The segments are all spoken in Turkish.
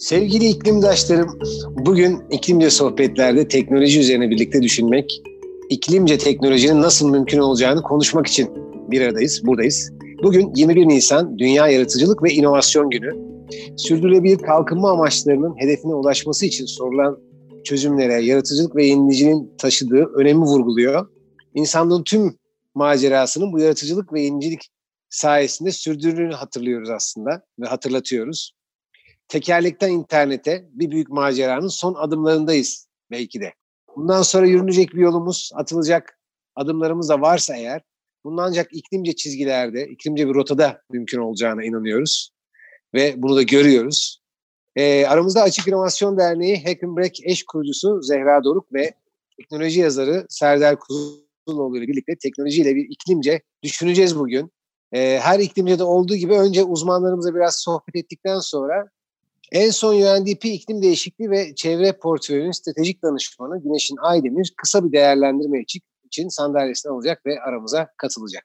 Sevgili iklimdaşlarım, bugün iklimce sohbetlerde teknoloji üzerine birlikte düşünmek, iklimce teknolojinin nasıl mümkün olacağını konuşmak için bir aradayız, buradayız. Bugün 21 Nisan Dünya Yaratıcılık ve İnovasyon Günü. Sürdürülebilir kalkınma amaçlarının hedefine ulaşması için sorulan çözümlere yaratıcılık ve yeniliciliğin taşıdığı önemi vurguluyor. İnsanlığın tüm macerasının bu yaratıcılık ve yenicilik sayesinde sürdürdüğünü hatırlıyoruz aslında ve hatırlatıyoruz. Tekerlekten internete bir büyük maceranın son adımlarındayız belki de. Bundan sonra yürünecek bir yolumuz, atılacak adımlarımız da varsa eğer, bunun ancak iklimce çizgilerde, iklimce bir rotada mümkün olacağına inanıyoruz ve bunu da görüyoruz. Aramızda Açık İnovasyon Derneği Hack and Break eş kurucusu Zehra Doruk ve teknoloji yazarı Serdar Kuzuloğlu ile birlikte teknolojiyle bir iklimce düşüneceğiz bugün. Her iklimcede olduğu gibi önce uzmanlarımızla biraz sohbet ettikten sonra en son UNDP İklim Değişikliği ve Çevre Portföyü'nün stratejik danışmanı Güneşin Aydemir kısa bir değerlendirme için sandalyesine alacak ve aramıza katılacak.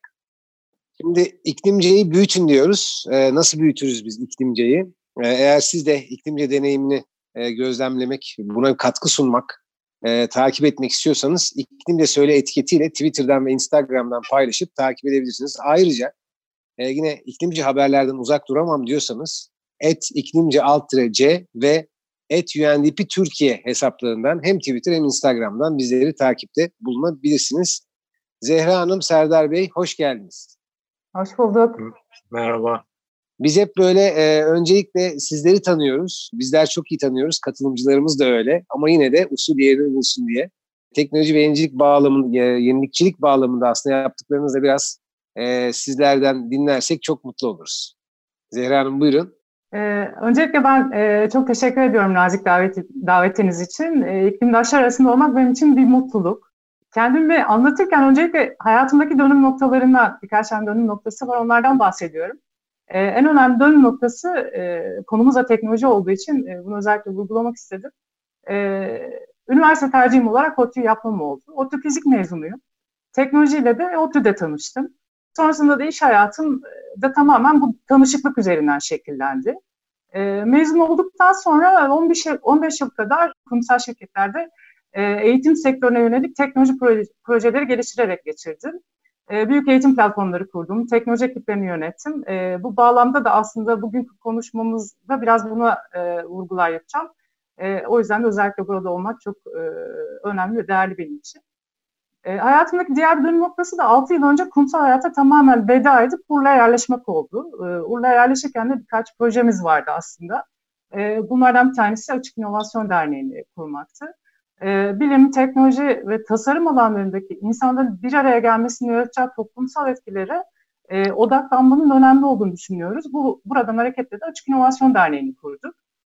Şimdi iklimceyi büyütün diyoruz. Nasıl büyütürüz biz iklimceyi? Eğer siz de iklimce deneyimini gözlemlemek, buna katkı sunmak, takip etmek istiyorsanız İklimce Söyle etiketiyle Twitter'dan ve Instagram'dan paylaşıp takip edebilirsiniz. Ayrıca yine iklimci haberlerden uzak duramam diyorsanız @iklimce_c ve @UNDP Türkiye hesaplarından hem Twitter hem Instagram'dan bizleri takipte bulunabilirsiniz. Zehra Hanım, Serdar Bey, hoş geldiniz. Hoş bulduk. Merhaba. Biz hep böyle öncelikle sizleri tanıyoruz. Bizler çok iyi tanıyoruz. Katılımcılarımız da öyle. Ama yine de usul yerini bulsun diye. Teknoloji ve yenilikçilik bağlamında aslında yaptıklarınızı da biraz sizlerden dinlersek çok mutlu oluruz. Zehra Hanım, buyurun. Öncelikle ben çok teşekkür ediyorum nazik davetiniz için. İklimdaşlar arasında olmak benim için bir mutluluk. Kendimi anlatırken öncelikle hayatımdaki dönüm noktalarından birkaç tane dönüm noktası var, onlardan bahsediyorum. En önemli dönüm noktası konumuz da teknoloji olduğu için bunu özellikle vurgulamak istedim. Üniversite tercihim olarak ODTÜ yapmam oldu. ODTÜ fizik mezunuyum. Teknolojiyle de ODTÜ'de tanıştım. Sonrasında da iş hayatım da tamamen bu tanışıklık üzerinden şekillendi. Mezun olduktan sonra 15 yıl kadar kurumsal şirketlerde eğitim sektörüne yönelik teknoloji projeleri geliştirerek geçirdim. Büyük eğitim platformları kurdum, teknoloji ekiplerini yönettim. Bu bağlamda da aslında bugünkü konuşmamızda biraz buna vurgular yapacağım. O yüzden de özellikle burada olmak çok önemli ve değerli benim için. Hayatımdaki diğer bir dönüm noktası da 6 yıl önce kurumsal hayata tamamen veda edip Urla'ya yerleşmek oldu. Urla'ya yerleşirken de birkaç projemiz vardı aslında. Bunlardan bir tanesi Açık İnovasyon Derneği'ni kurmaktı. Bilim, teknoloji ve tasarım alanlarındaki insanların bir araya gelmesini yaratacağı toplumsal etkilere odaklanmanın önemli olduğunu düşünüyoruz. Buradan hareketle de Açık İnovasyon Derneği'ni kurduk.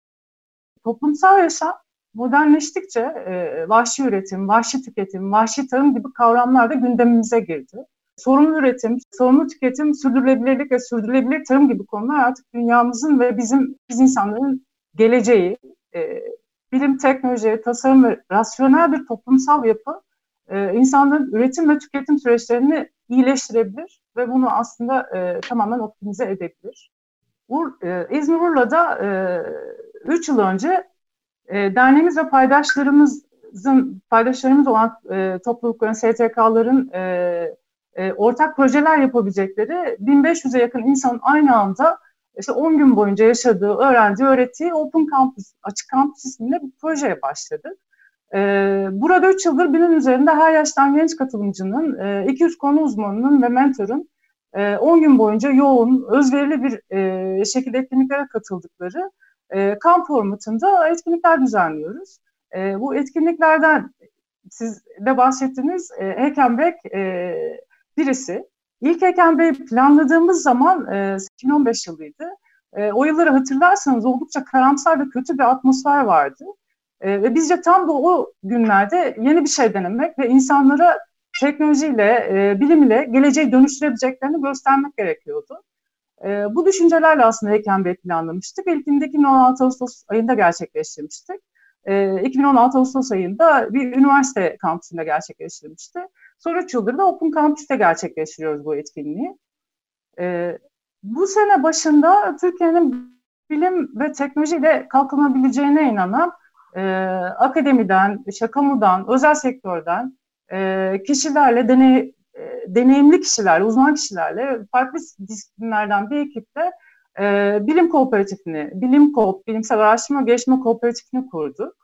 Toplumsal yaşam modernleştikçe vahşi üretim, vahşi tüketim, vahşi tarım gibi kavramlar da gündemimize girdi. Sorumlu üretim, sorumlu tüketim, sürdürülebilirlik ve sürdürülebilir tarım gibi konular artık dünyamızın ve biz insanların geleceği. Bilim, teknoloji, tasarım ve rasyonel bir toplumsal yapı insanların üretim ve tüketim süreçlerini iyileştirebilir ve bunu aslında tamamen optimize edebilir. İzmir Urla'da 3 yıl önce derneğimiz ve paydaşlarımız olan toplulukların, STK'ların ortak projeler yapabilecekleri 1500'e yakın insanın aynı anda işte 10 gün boyunca yaşadığı, öğrendiği, öğrettiği Open Campus, Açık Kampüs isimli bir projeye başladık. Burada 3 yıldır binin üzerinde her yaştan genç katılımcının, 200 konu uzmanının ve mentorun 10 gün boyunca yoğun, özverili bir şekilde etkinliklere katıldıkları kamp formatında etkinlikler düzenliyoruz. Bu etkinliklerden siz de bahsettiniz, Hack and Break birisi. İlk Hack and Break planladığımız zaman 2015 yılıydı. O yılları hatırlarsanız oldukça karamsar ve kötü bir atmosfer vardı. Ve bizce tam da o günlerde yeni bir şey denemek ve insanlara teknolojiyle, bilim ile geleceği dönüştürebileceklerini göstermek gerekiyordu. Bu düşüncelerle aslında Hack and Break planlamıştık. İlkini de 2016 Ağustos ayında gerçekleştirmiştik. 2016 Ağustos ayında bir üniversite kampüsünde gerçekleştirmişti. Sonra 3 yıldır da Open Campus'te gerçekleştiriyoruz bu etkinliği. Bu sene başında Türkiye'nin bilim ve teknolojiyle kalkınabileceğine inanan akademiden, kamudan, özel sektörden kişilerle, deneyimli kişilerle, uzman kişilerle, farklı disiplinlerden bir ekiple bilim kooperatifini, Bilimsel Araştırma Geliştirme Kooperatifini kurduk.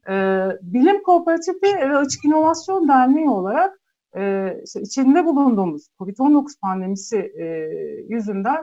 Bilim Kooperatifi ve Açık İnovasyon Derneği olarak içinde bulunduğumuz COVID-19 pandemisi yüzünden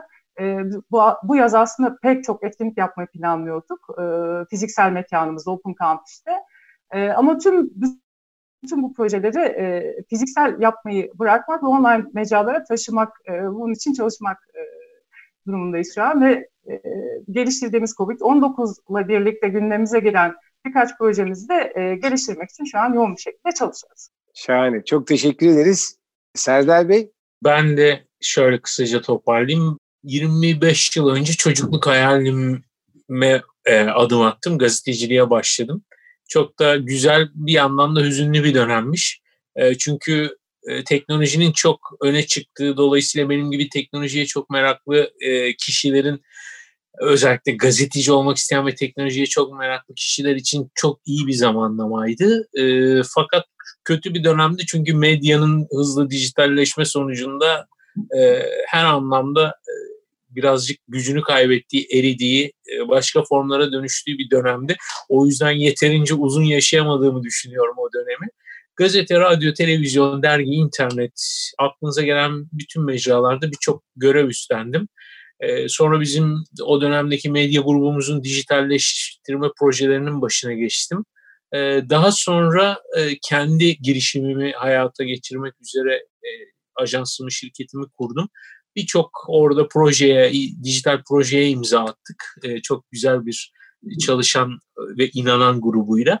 bu yaz aslında pek çok etkinlik yapmayı planlıyorduk. Fiziksel mekanımızda, Open Campus'te. Ama bütün bu projeleri fiziksel yapmayı bırakmak ve online mecralara taşımak, bunun için çalışmak durumundayız şu an. Ve geliştirdiğimiz COVID-19'la birlikte gündemimize gelen birkaç projemizi de geliştirmek için şu an yoğun bir şekilde çalışıyoruz. Şahane. Çok teşekkür ederiz. Serdar Bey? Ben de şöyle kısaca toparlayayım. 25 yıl önce çocukluk hayalime adım attım. Gazeteciliğe başladım. Çok da güzel, bir yandan da hüzünlü bir dönemmiş. Çünkü teknolojinin çok öne çıktığı, dolayısıyla benim gibi teknolojiye çok meraklı kişilerin, özellikle gazeteci olmak isteyen ve teknolojiye çok meraklı kişiler için çok iyi bir zamanlamaydı. Fakat kötü bir dönemdi, çünkü medyanın hızlı dijitalleşme sonucunda her anlamda birazcık gücünü kaybettiği, eridiği, başka formlara dönüştüğü bir dönemdi. O yüzden yeterince uzun yaşayamadığımı düşünüyorum o dönemi. Gazete, radyo, televizyon, dergi, internet, aklınıza gelen bütün mecralarda birçok görev üstlendim. Sonra bizim o dönemdeki medya grubumuzun dijitalleştirme projelerinin başına geçtim. Daha sonra kendi girişimimi hayata geçirmek üzere ajansımı, şirketimi kurdum. Birçok orada dijital projeye imza attık. Çok güzel bir çalışan ve inanan grubuyla.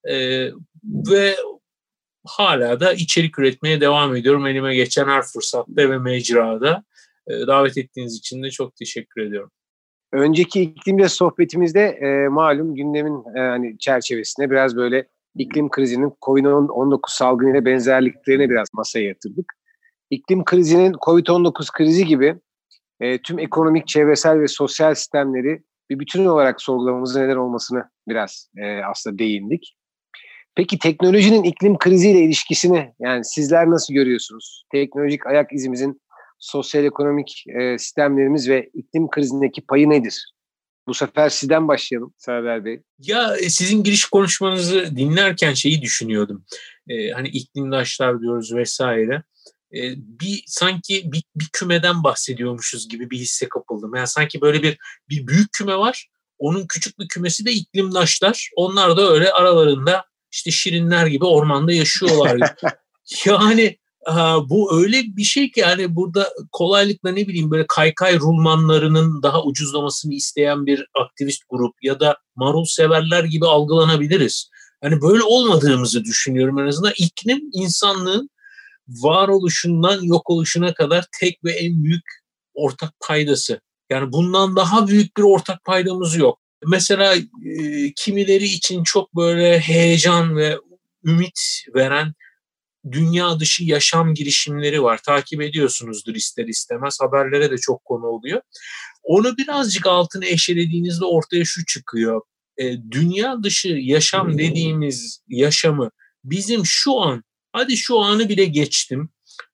Ve hala da içerik üretmeye devam ediyorum. Elime geçen her fırsatta ve mecrada. Davet ettiğiniz için de çok teşekkür ediyorum. Önceki iklimde sohbetimizde malum gündemin çerçevesine biraz böyle iklim krizinin COVID-19 salgınıyla benzerliklerine biraz masaya yatırdık. İklim krizinin COVID-19 krizi gibi tüm ekonomik, çevresel ve sosyal sistemleri bir bütün olarak sorgulamamızın neden olmasını biraz aslında değindik. Peki teknolojinin iklim kriziyle ilişkisini yani sizler nasıl görüyorsunuz? Teknolojik ayak izimizin sosyal ekonomik sistemlerimiz ve iklim krizindeki payı nedir? Bu sefer sizden başlayalım Serdar Bey. Ya sizin giriş konuşmanızı dinlerken şeyi düşünüyordum. Hani iklimdaşlar diyoruz vesaire. Sanki bir kümeden bahsediyormuşuz gibi bir hisse kapıldım. Yani sanki böyle bir büyük küme var. Onun küçük bir kümesi de iklimdaşlar. Onlar da öyle aralarında işte şirinler gibi ormanda yaşıyorlar. Yani bu öyle bir şey ki yani burada kolaylıkla ne bileyim böyle kaykay rulmanlarının daha ucuzlamasını isteyen bir aktivist grup ya da marul severler gibi algılanabiliriz. Yani böyle olmadığımızı düşünüyorum en azından. İklim insanlığın varoluşundan yok oluşuna kadar tek ve en büyük ortak paydası. Yani bundan daha büyük bir ortak paydamız yok. Mesela kimileri için çok böyle heyecan ve ümit veren dünya dışı yaşam girişimleri var. Takip ediyorsunuzdur ister istemez. Haberlere de çok konu oluyor. Onu birazcık altını eşelediğinizde ortaya şu çıkıyor. Dünya dışı yaşam dediğimiz yaşamı bizim şu anı bile geçtim,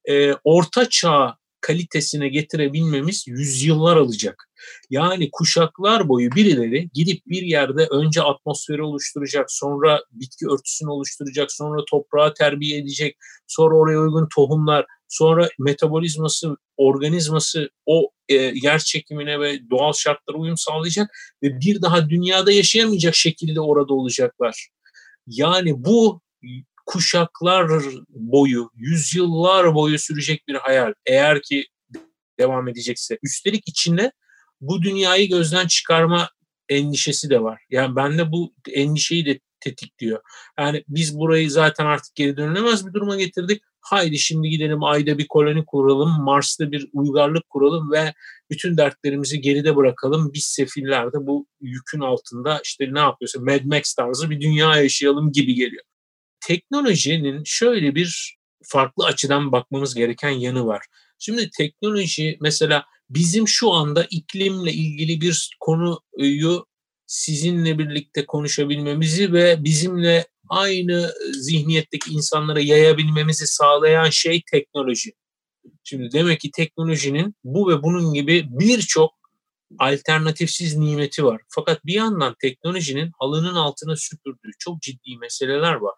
orta çağ kalitesine getirebilmemiz yüzyıllar alacak. Yani kuşaklar boyu birileri gidip bir yerde önce atmosferi oluşturacak, sonra bitki örtüsünü oluşturacak, sonra toprağı terbiye edecek, sonra oraya uygun tohumlar, sonra metabolizması, organizması o yer çekimine ve doğal şartlara uyum sağlayacak ve bir daha dünyada yaşayamayacak şekilde orada olacaklar. Yani bu kuşaklar boyu, yüzyıllar boyu sürecek bir hayal. Eğer ki devam edecekse. Üstelik içinde bu dünyayı gözden çıkarma endişesi de var. Yani bende bu endişeyi de tetikliyor. Yani biz burayı zaten artık geri dönülemez bir duruma getirdik. Haydi şimdi gidelim Ay'da bir koloni kuralım, Mars'ta bir uygarlık kuralım ve bütün dertlerimizi geride bırakalım. Biz sefiller de bu yükün altında işte ne yapıyorsa Mad Max tarzı bir dünya yaşayalım gibi geliyor. Teknolojinin şöyle bir farklı açıdan bakmamız gereken yanı var. Şimdi teknoloji mesela Bizim şu anda iklimle ilgili bir konuyu sizinle birlikte konuşabilmemizi ve bizimle aynı zihniyetteki insanlara yayabilmemizi sağlayan şey teknoloji. Şimdi demek ki teknolojinin bu ve bunun gibi birçok alternatifsiz nimeti var. Fakat bir yandan teknolojinin halının altına süpürdüğü çok ciddi meseleler var.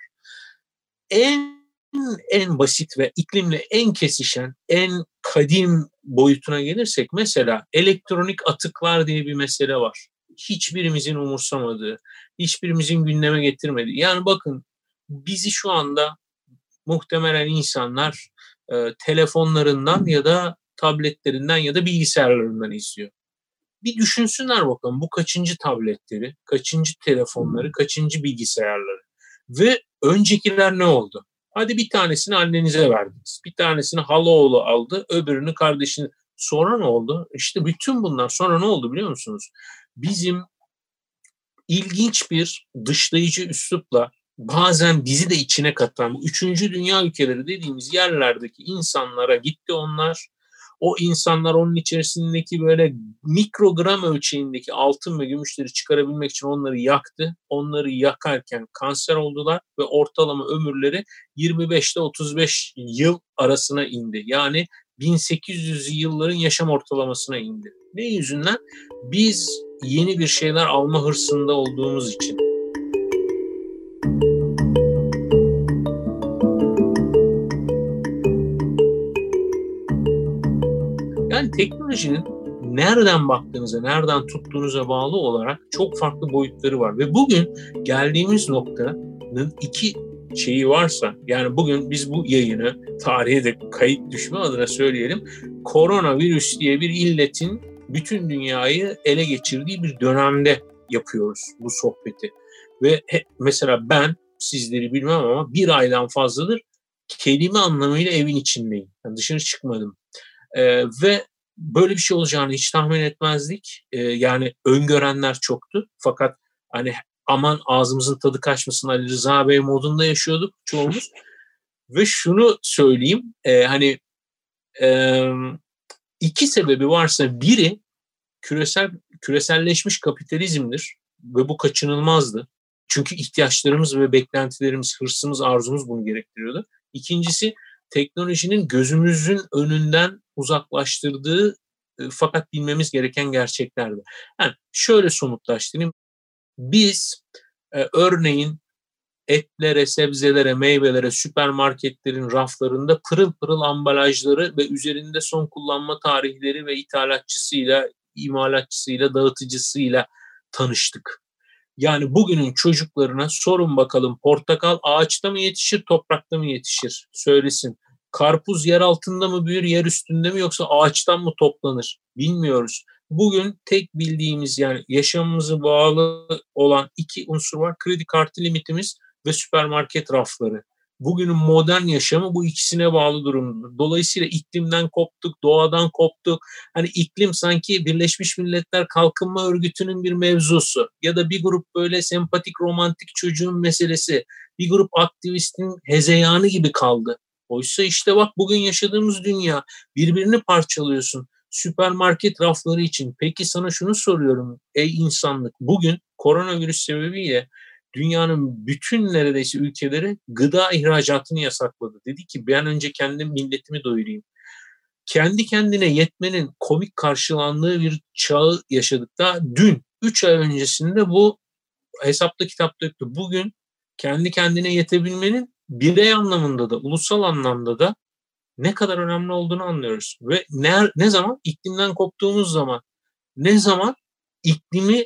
En basit ve iklimle en kesişen, en kadim boyutuna gelirsek mesela elektronik atıklar diye bir mesele var. Hiçbirimizin umursamadığı, hiçbirimizin gündeme getirmediği. Yani bakın bizi şu anda muhtemelen insanlar telefonlarından ya da tabletlerinden ya da bilgisayarlarından izliyor. Bir düşünsünler bakalım bu kaçıncı tabletleri, kaçıncı telefonları, kaçıncı bilgisayarları ve öncekiler ne oldu? Hadi bir tanesini annenize verdiniz, bir tanesini halaoğlu aldı, öbürünü kardeşini. Sonra ne oldu? İşte bütün bunlar sonra ne oldu biliyor musunuz? Bizim ilginç bir dışlayıcı üslupla bazen bizi de içine katan bu 3. dünya ülkeleri dediğimiz yerlerdeki insanlara gitti onlar. O insanlar onun içerisindeki böyle mikrogram ölçeğindeki altın ve gümüşleri çıkarabilmek için onları yaktı. Onları yakarken kanser oldular ve ortalama ömürleri 25 ile 35 yıl arasına indi. Yani 1800'lü yılların yaşam ortalamasına indi. Ne yüzünden? Biz yeni bir şeyler alma hırsında olduğumuz için. Yani teknolojinin nereden baktığınıza, nereden tuttuğunuza bağlı olarak çok farklı boyutları var. Ve bugün geldiğimiz noktanın iki şeyi varsa, yani bugün biz bu yayını tarihe de kayıt düşme adına söyleyelim, koronavirüs diye bir illetin bütün dünyayı ele geçirdiği bir dönemde yapıyoruz bu sohbeti. Ve mesela ben sizleri bilmem ama bir aydan fazladır kelime anlamıyla evin içindeyim. Yani dışarı çıkmadım. Ve böyle bir şey olacağını hiç tahmin etmezdik. Yani öngörenler çoktu. Fakat hani aman ağzımızın tadı kaçmasın Ali Rıza Bey modunda yaşıyorduk çoğumuz. Ve şunu söyleyeyim, hani iki sebebi varsa biri küreselleşmiş kapitalizmdir ve bu kaçınılmazdı. Çünkü ihtiyaçlarımız ve beklentilerimiz, hırsımız, arzumuz bunu gerektiriyordu. İkincisi teknolojinin gözümüzün önünden uzaklaştırdığı fakat bilmemiz gereken gerçeklerdi. Yani şöyle somutlaştırayım. Biz örneğin etlere, sebzelere, meyvelere, süpermarketlerin raflarında pırıl pırıl ambalajları ve üzerinde son kullanma tarihleri ve ithalatçısıyla, imalatçısıyla, dağıtıcısıyla tanıştık. Yani bugünün çocuklarına sorun bakalım portakal ağaçta mı yetişir, toprakta mı yetişir? Söylesin. Karpuz yer altında mı büyür, yer üstünde mi yoksa ağaçtan mı toplanır? Bilmiyoruz. Bugün tek bildiğimiz yani yaşamımıza bağlı olan iki unsur var. Kredi kartı limitimiz ve süpermarket rafları. Bugünün modern yaşamı bu ikisine bağlı durumda. Dolayısıyla iklimden koptuk, doğadan koptuk. Hani iklim sanki Birleşmiş Milletler Kalkınma Örgütü'nün bir mevzusu ya da bir grup böyle sempatik romantik çocuğun meselesi, bir grup aktivistin hezeyanı gibi kaldı. Oysa işte bak bugün yaşadığımız dünya, birbirini parçalıyorsun. Süpermarket rafları için. Peki sana şunu soruyorum ey insanlık, bugün koronavirüs sebebiyle dünyanın bütün neredeyse ülkeleri gıda ihracatını yasakladı. Dedi ki bir an önce kendim milletimi doyurayım. Kendi kendine yetmenin komik karşılandığı bir çağı yaşadık. Daha dün 3 ay öncesinde bu hesapta kitapta yoktu. Bugün kendi kendine yetebilmenin birey anlamında da ulusal anlamda da ne kadar önemli olduğunu anlıyoruz. Ve ne zaman? İklimden koptuğumuz zaman. Ne zaman? İklimi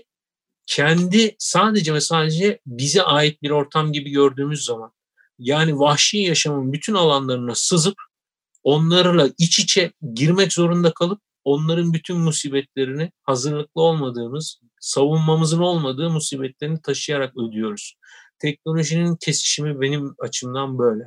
kendi sadece ve sadece bize ait bir ortam gibi gördüğümüz zaman. Yani vahşi yaşamın bütün alanlarına sızıp onlarla iç içe girmek zorunda kalıp onların bütün musibetlerini hazırlıklı olmadığımız, savunmamızın olmadığı musibetlerini taşıyarak ödüyoruz. Teknolojinin kesişimi benim açımdan böyle.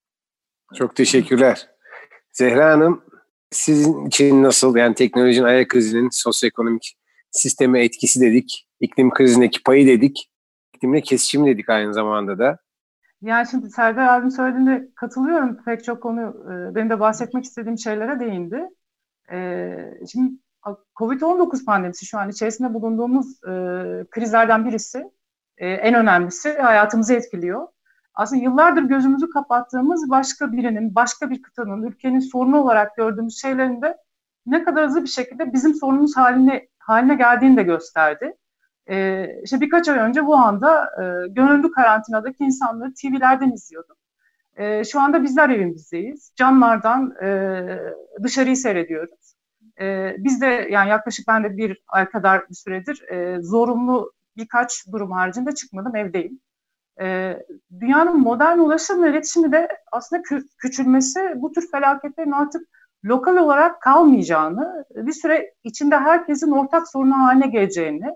Çok teşekkürler. Zehra Hanım, sizin için nasıl? Yani teknolojinin ayak izinin sosyoekonomik sisteme etkisi dedik. İklim krizindeki payı dedik. İklimle kesişimi dedik aynı zamanda da. Yani şimdi Serdar abim söylediğinde katılıyorum. Pek çok konu benim de bahsetmek istediğim şeylere değindi. Şimdi COVID-19 pandemisi şu an içerisinde bulunduğumuz krizlerden birisi. En önemlisi hayatımızı etkiliyor. Aslında yıllardır gözümüzü kapattığımız başka birinin, başka bir kıtanın, ülkenin sorunu olarak gördüğümüz şeylerin de ne kadar hızlı bir şekilde bizim sorunumuz haline geldiğini de gösterdi. İşte birkaç ay önce Wuhan'da gönüllü karantinadaki insanları TV'lerden izliyordum. Şu anda bizler evimizdeyiz. Camlardan dışarıyı seyrediyoruz. Biz de yani yaklaşık ben de bir ay kadar bir süredir zorunlu birkaç durum haricinde çıkmadım, evdeyim. Dünyanın modern ulaşım ve iletişimi de aslında küçülmesi bu tür felaketlerin artık lokal olarak kalmayacağını, bir süre içinde herkesin ortak sorunu haline geleceğini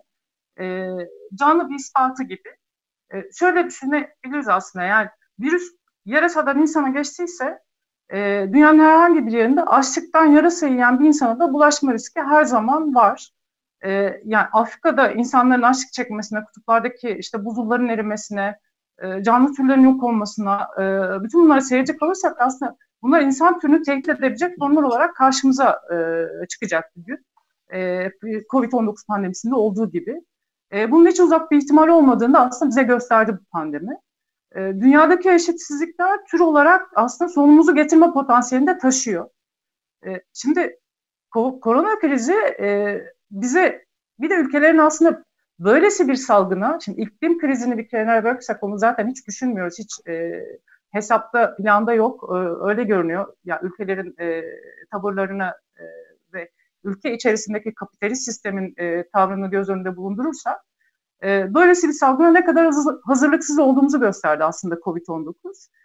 canlı bir ispatı gibi. Şöyle düşünebiliriz aslında, yani virüs yarasadan insana geçtiyse dünyanın herhangi bir yerinde açlıktan yarasa yiyen bir insana da bulaşma riski her zaman var. Yani Afrika'da insanların açlık çekmesine, kutuplardaki işte buzulların erimesine, canlı türlerin yok olmasına, bütün bunları seyredecek kalırsak aslında bunlar insan türünü tehdit edebilecek sorunlar olarak karşımıza çıkacak bir gün. Covid-19 pandemisinde olduğu gibi. Bunun hiç uzak bir ihtimal olmadığını da aslında bize gösterdi bu pandemi. Dünyadaki eşitsizlikler tür olarak aslında sonumuzu getirme potansiyelini de taşıyor. Şimdi korona krizi bize bir de ülkelerin aslında böylesi bir salgına, şimdi iklim krizini bir kenara bırakırsak onu zaten hiç düşünmüyoruz, hiç hesapta, planda yok, öyle görünüyor. Yani ülkelerin tavırlarını ve ülke içerisindeki kapitalist sistemin tavrını göz önünde bulundurursak, böylesi bir salgına ne kadar hazırlıksız olduğumuzu gösterdi aslında COVID-19.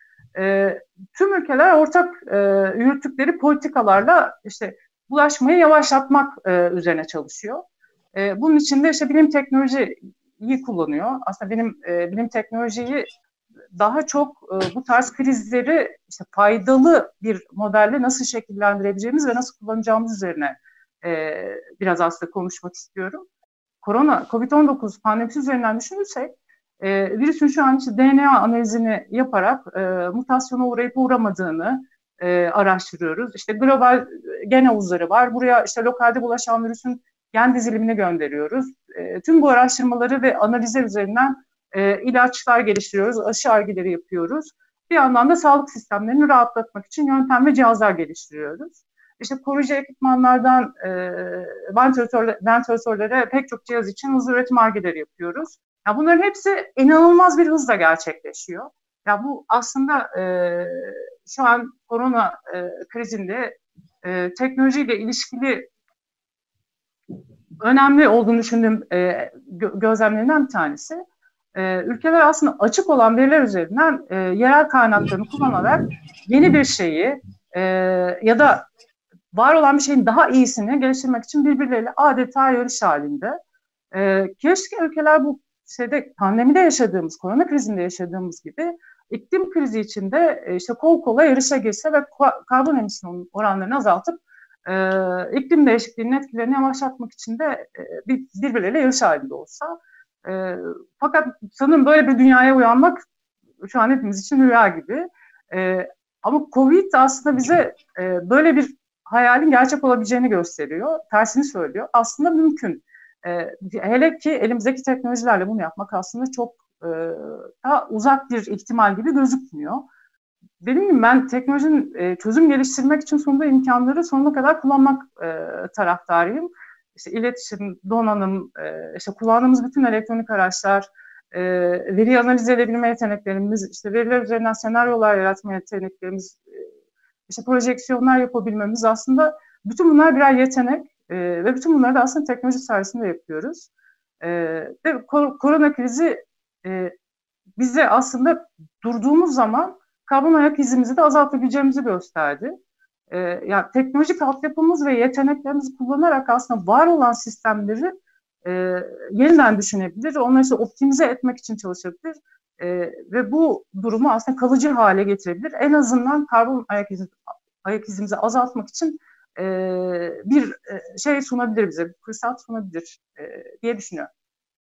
Tüm ülkeler ortak yürüttükleri politikalarla işte bulaşmayı yavaşlatmak üzerine çalışıyor. Bunun için de işte bilim teknolojiyi kullanıyor. Aslında bilim teknolojiyi daha çok bu tarz krizleri işte faydalı bir modelle nasıl şekillendirebileceğimiz ve nasıl kullanacağımız üzerine biraz aslında konuşmak istiyorum. COVID-19 pandemisi üzerinden düşünürsek, virüsün şu an işte DNA analizini yaparak mutasyona uğrayıp uğramadığını araştırıyoruz. İşte global gen havuzları var. Buraya işte lokalde bulaşan virüsün gen dizilimini gönderiyoruz. Tüm bu araştırmaları ve analizler üzerinden ilaçlar geliştiriyoruz, aşı argeleri yapıyoruz. Bir yandan da sağlık sistemlerini rahatlatmak için yöntem ve cihazlar geliştiriyoruz. İşte koruyucu ekipmanlardan ventilatörlere pek çok cihaz için hızlı üretim argeleri yapıyoruz. Ya bunların hepsi inanılmaz bir hızla gerçekleşiyor. Ya bu aslında şu an korona krizinde teknolojiyle ilişkili önemli olduğunu düşündüğüm gözlemlerinden bir tanesi. Ülkeler aslında açık olan veriler üzerinden yerel kaynaklarını kullanarak yeni bir şeyi ya da var olan bir şeyin daha iyisini geliştirmek için birbirleriyle adeta yarış halinde. Keşke ülkeler bu pandemide yaşadığımız, korona krizinde yaşadığımız gibi iklim krizi içinde işte kol kola yarışa girse ve karbon emisyon oranlarını azaltıp iklim değişikliğinin etkilerini yavaşlatmak için de birbirleriyle yarış halinde olsa. Fakat sanırım böyle bir dünyaya uyanmak şu an hepimiz için rüya gibi. Ama Covid aslında bize böyle bir hayalin gerçek olabileceğini gösteriyor. Tersini söylüyor. Aslında mümkün. Hele ki elimizdeki teknolojilerle bunu yapmak aslında çok daha uzak bir ihtimal gibi gözükmüyor. Dediğim gibi ben teknolojinin çözüm geliştirmek için sunduğu imkanları sonuna kadar kullanmak taraftarıyım. İşte iletişim, donanım, işte kullandığımız bütün elektronik araçlar, veri analiz edebilme yeteneklerimiz, işte veriler üzerinden senaryolar yaratma yeteneklerimiz, işte projeksiyonlar yapabilmemiz, aslında bütün bunlar birer yetenek ve bütün bunları da aslında teknoloji sayesinde yapıyoruz. Ve korona krizi bize aslında durduğumuz zaman karbon ayak izimizi de azaltabileceğimizi gösterdi. Yani teknolojik altyapımız ve yeteneklerimizi kullanarak aslında var olan sistemleri yeniden düşünebilir, onları işte optimize etmek için çalışabilir ve bu durumu aslında kalıcı hale getirebilir. En azından karbon ayak izimizi azaltmak için bir şey sunabilir bize, bir fırsat sunabilir diye düşünüyorum.